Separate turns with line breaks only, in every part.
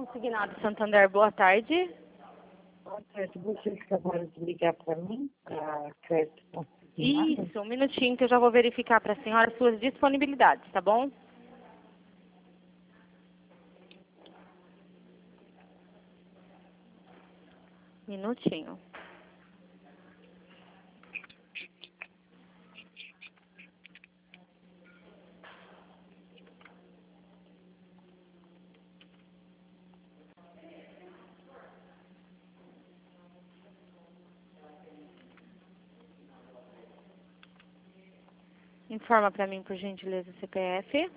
Consignado Santander, boa tarde.
Boa tarde, vocês acabaram de ligar para mim, para crédito consignado?
Isso, um minutinho que eu já vou verificar para a senhora suas disponibilidades, tá bom? Minutinho. Informa para mim, por gentileza, o CPF.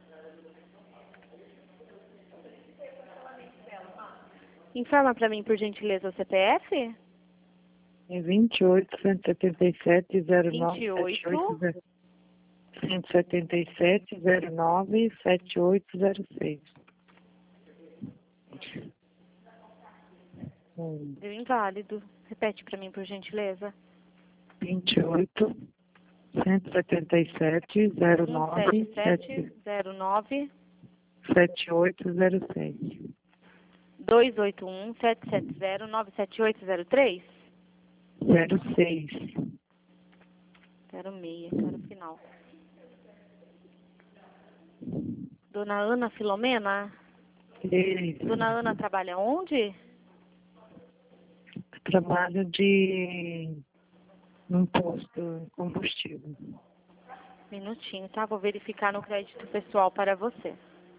Informa para mim, por gentileza, o CPF.
É 28 177 09
28
177 09 7806.
Deu inválido. Repete para mim, por gentileza.
28 177 09
09
7806.
281 770 97803
06.
06, era o final. Dona Ana Filomena?
Isso.
Dona Ana trabalha onde?
Trabalho de num posto de combustível.
Minutinho, tá? Vou verificar no crédito pessoal para você.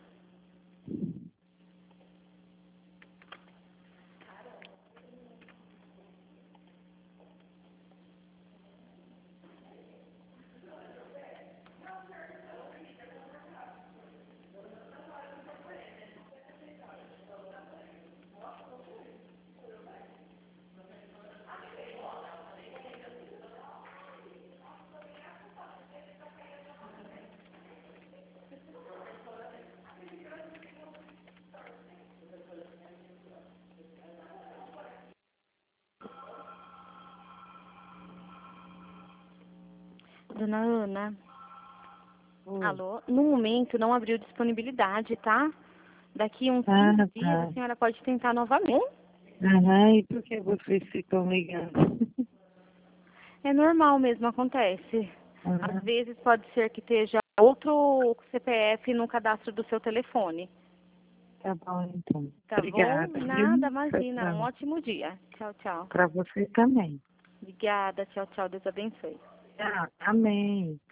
Dona Ana? Alô? No momento não abriu disponibilidade, tá? Daqui uns 15 dias a senhora pode tentar novamente.
E por que vocês ficam ligando?
É normal mesmo, acontece. Às vezes pode ser que esteja outro CPF no cadastro do seu telefone.
Tá bom, então.
Tá
Obrigada.
bom? Nada, imagina. Um ótimo dia. Tchau, tchau.
Para você também.
Obrigada. Tchau, tchau. Deus abençoe.
Amém.